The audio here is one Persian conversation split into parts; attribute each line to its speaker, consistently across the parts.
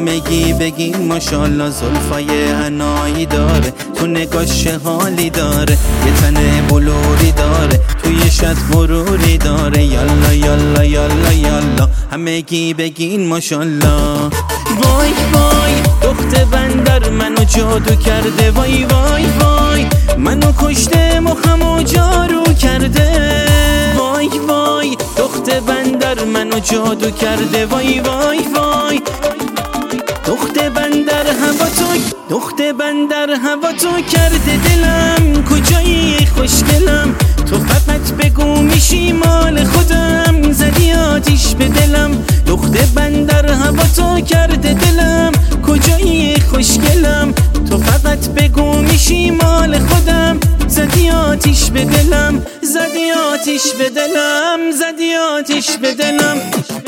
Speaker 1: همگی بگین ماشالله. زلفای حنایی داره، تو نگاش حالی داره، یه تن بلوری داره، توی شط غروری داره. یالا یالا یالا یالا همگی بگین ماشالله. وای وای دخت بندر منو جادو کرده، وای وای وای منو کشته مخمو جارو کرده. وای وای دخت بندر منو جادو کرده، وای وای وای دخت بندر هوا تو، دخت بندر هوا تو کرده دلم. کجایی خوشگلم تو فقط بگو میشی مال خودم. زدی آتیش به دلم، دخت بندر هوا تو کرده دلم. کجایی خوشگلم تو فقط بگو میشی مال خودم. زدی آتیش به دلم، زدی آتیش به دلم، زدی آتیش به دلم.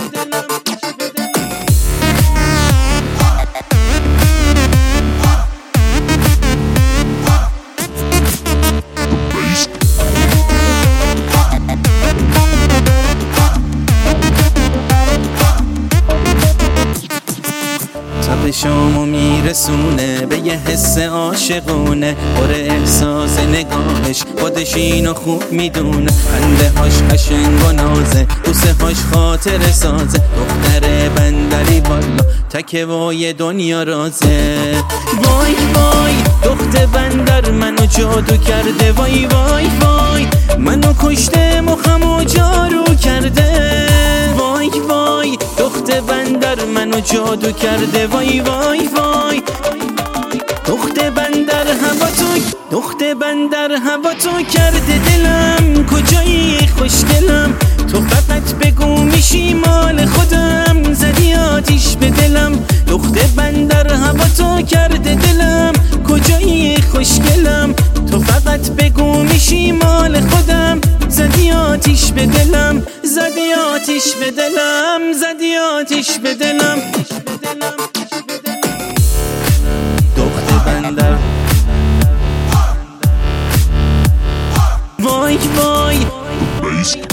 Speaker 1: شامو میرسونه به یه حس عاشقونه، پر احساس نگاهش خودش اینو خوب میدونه. خنده هاش قشنگ و نازه، بوسه هاش خاطر سازه. دختر بندری والا تکه وای دنیا رازه. وای وای دخت بندر منو جادو کرده، وای وای وای منو کشته مخمو جارو کرده. وای وای دخت بندر منو جادو کرده، وای وای وای دخت بندر هوا تو، دخت بندر هوا تو کرده دلم. کجایی خوشگلم تو فقط بگو میشی مال خودم. زدی آتیش به دلم، دخت بندر هوا تو کرده دلم. کجایی خوشگلم تو فقط بگو میشی مال خودم. زدی آتیش به دلم، زدی آتیش به دلم، زدی آتیش به دلم. دخت بندر وای وای